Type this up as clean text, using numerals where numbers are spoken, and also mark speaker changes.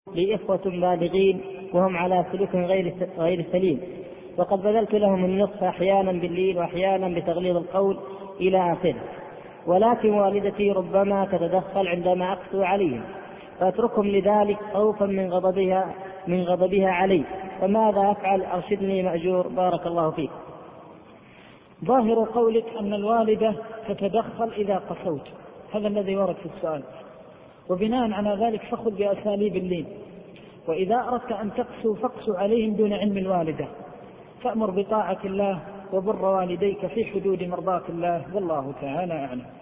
Speaker 1: لي إخوة بالغين وهم على سلوك غير سليم، وقد بذلت لهم النصح أحيانا باللين وأحيانا بتغليظ القول إلى آخره، ولكن والدتي ربما تتدخل عندما أقسو عليهم فأتركهم لذلك خوفا من غضبها علي، فماذا أفعل؟ أرشدني مأجور، بارك الله فيك.
Speaker 2: ظاهر قولك أن الوالدة تتدخل إذا قسوت، هذا الذي ورد في السؤال، وبناء على ذلك فخذ بأساليب اللين، وإذا أردت أن تقسو فاقسو عليهم دون علم الوالدة، فأمر بطاعة الله وبر والديك في حدود مرضاة الله، والله تعالى أعلم.